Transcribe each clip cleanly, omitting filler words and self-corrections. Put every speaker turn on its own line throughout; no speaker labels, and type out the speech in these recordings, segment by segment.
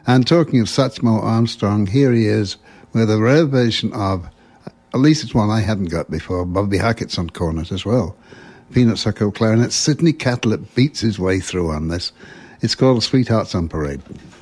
And talking of Satchmo Armstrong, here he is with a rare version of, at least it's one I hadn't got before, Bobby Hackett's on cornet as well. Peanut Sucker clarinet. Sidney Catlett beats his way through on this. It's called Sweethearts on Parade.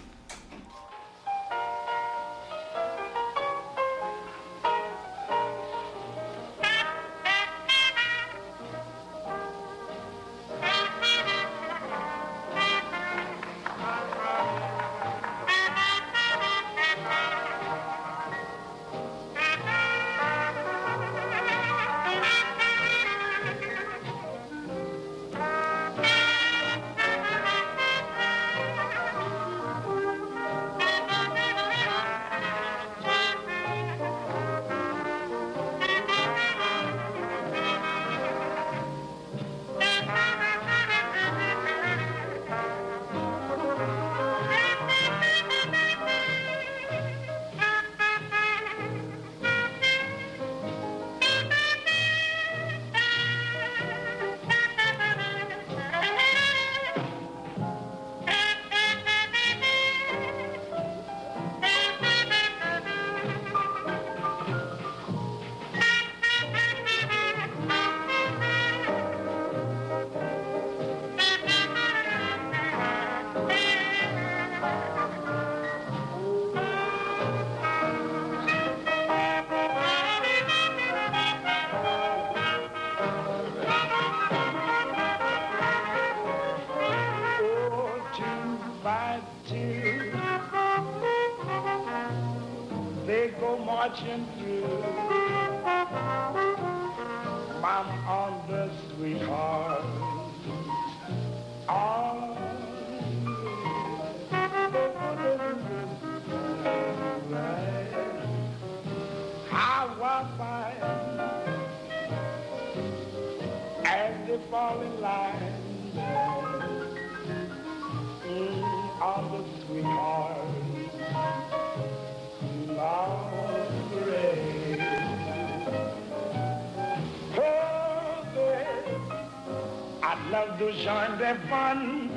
Join the fun,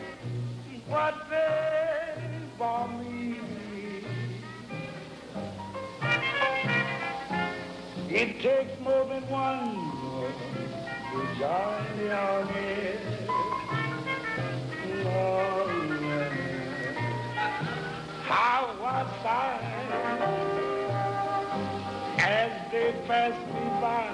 but they for me. It takes more than one to join the army. How was I as they passed me by?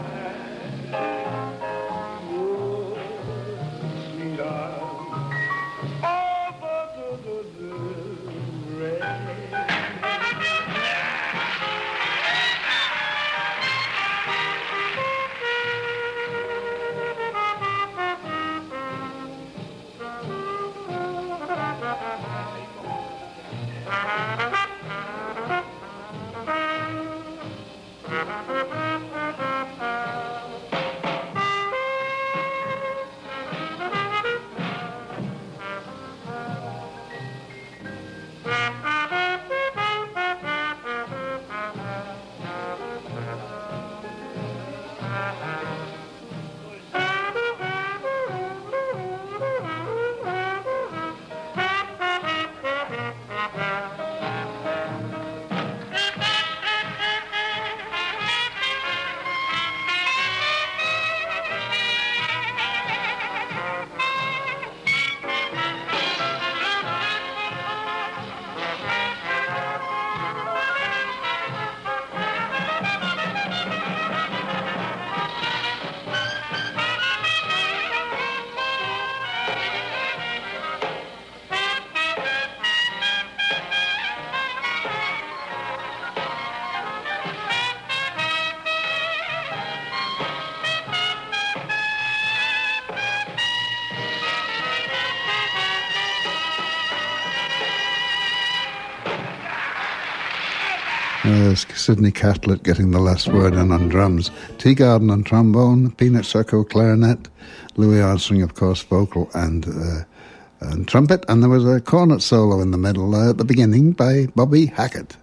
Sidney Catlett getting the last word in on drums. Teagarden on trombone, Peanut Sucker clarinet, Louis Armstrong, of course, vocal and trumpet, and there was a cornet solo in the middle at the beginning by Bobby Hackett.